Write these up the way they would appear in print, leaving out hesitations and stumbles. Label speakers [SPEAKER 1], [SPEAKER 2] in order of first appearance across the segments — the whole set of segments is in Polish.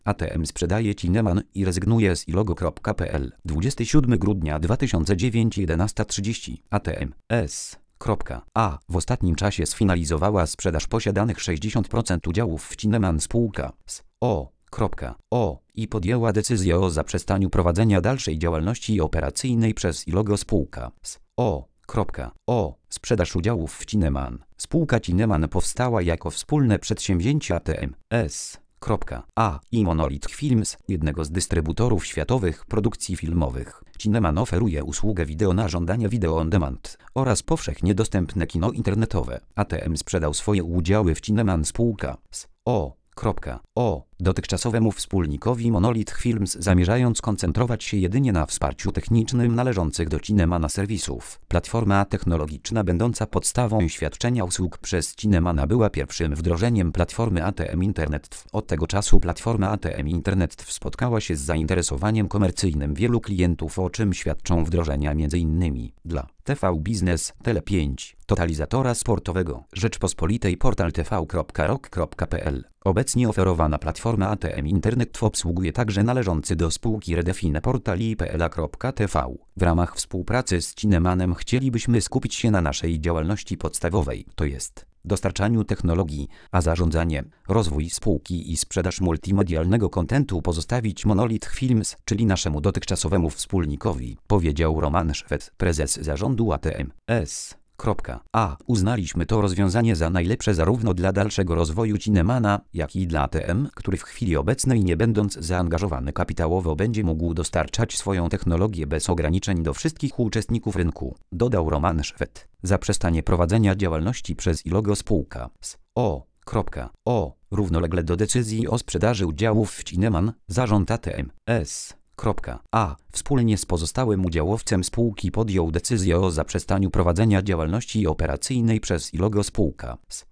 [SPEAKER 1] ATM sprzedaje Cineman i rezygnuje z ilogo.pl. 27 grudnia 2009 11:30 ATM S. A. W ostatnim czasie sfinalizowała sprzedaż posiadanych 60% udziałów w Cineman spółka z O. I podjęła decyzję o zaprzestaniu prowadzenia dalszej działalności operacyjnej przez ilogo spółka z O. Sprzedaż udziałów w Cineman. Spółka Cineman powstała jako wspólne przedsięwzięcie ATM S. I Monolith Films, jednego z dystrybutorów światowych produkcji filmowych. Cineman oferuje usługę wideo na żądanie Video on Demand oraz powszechnie dostępne kino internetowe. ATM sprzedał swoje udziały w Cineman spółka z O. Dotychczasowemu wspólnikowi Monolith Films, zamierzając koncentrować się jedynie na wsparciu technicznym należących do Cinemana serwisów. Platforma technologiczna będąca podstawą świadczenia usług przez Cinemana była pierwszym wdrożeniem platformy ATM Internet. Od tego czasu platforma ATM Internet spotkała się z zainteresowaniem komercyjnym wielu klientów, o czym świadczą wdrożenia m.in. dla TV Biznes, Tele5, Totalizatora Sportowego, Rzeczpospolitej, portal tv.rok.pl. Obecnie oferowana platforma ATM Internet obsługuje także należący do spółki Redefine portal ipla.tv. W ramach współpracy z Cinemanem chcielibyśmy skupić się na naszej działalności podstawowej, to jest dostarczaniu technologii, a zarządzanie, rozwój spółki i sprzedaż multimedialnego kontentu pozostawić Monolith Films, czyli naszemu dotychczasowemu wspólnikowi, powiedział Roman Szwed, prezes zarządu ATM S. Uznaliśmy to rozwiązanie za najlepsze zarówno dla dalszego rozwoju Cinemana, jak i dla ATM, który w chwili obecnej, nie będąc zaangażowany kapitałowo, będzie mógł dostarczać swoją technologię bez ograniczeń do wszystkich uczestników rynku, dodał Roman Szwed. Zaprzestanie prowadzenia działalności przez ilogo spółka z O. Równolegle do decyzji o sprzedaży udziałów w Cineman, zarząd ATM S. Wspólnie z pozostałym udziałowcem spółki podjął decyzję o zaprzestaniu prowadzenia działalności operacyjnej przez ilogo spółka z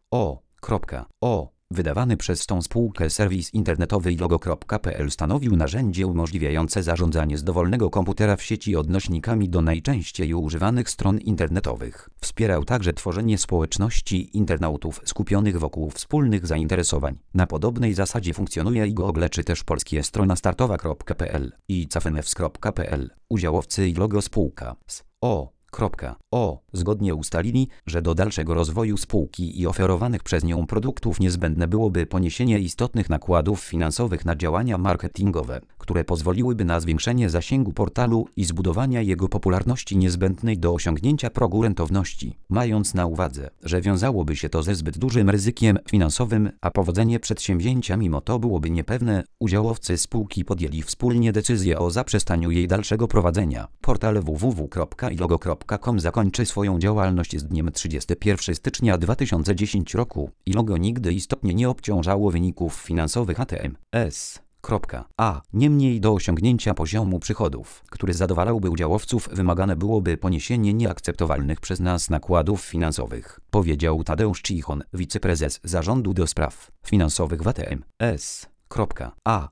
[SPEAKER 1] O. Wydawany przez tą spółkę serwis internetowy ilogo.pl stanowił narzędzie umożliwiające zarządzanie z dowolnego komputera w sieci odnośnikami do najczęściej używanych stron internetowych. Wspierał także tworzenie społeczności internautów skupionych wokół wspólnych zainteresowań. Na podobnej zasadzie funkcjonuje i Google, czy też polskie strona startowa.pl i cafenews.pl. Udziałowcy ilogo spółka z O. Zgodnie ustalili, że do dalszego rozwoju spółki i oferowanych przez nią produktów niezbędne byłoby poniesienie istotnych nakładów finansowych na działania marketingowe, które pozwoliłyby na zwiększenie zasięgu portalu i zbudowania jego popularności niezbędnej do osiągnięcia progu rentowności. Mając na uwadze, że wiązałoby się to ze zbyt dużym ryzykiem finansowym, a powodzenie przedsięwzięcia mimo to byłoby niepewne, udziałowcy spółki podjęli wspólnie decyzję o zaprzestaniu jej dalszego prowadzenia. Portal www.ilogo.com zakończy swoją działalność z dniem 31 stycznia 2010 roku. Ilogo nigdy istotnie nie obciążało wyników finansowych ATM S. Niemniej do osiągnięcia poziomu przychodów, który zadowalałby udziałowców, wymagane byłoby poniesienie nieakceptowalnych przez nas nakładów finansowych, powiedział Tadeusz Cichon, wiceprezes zarządu do spraw finansowych w ATM S.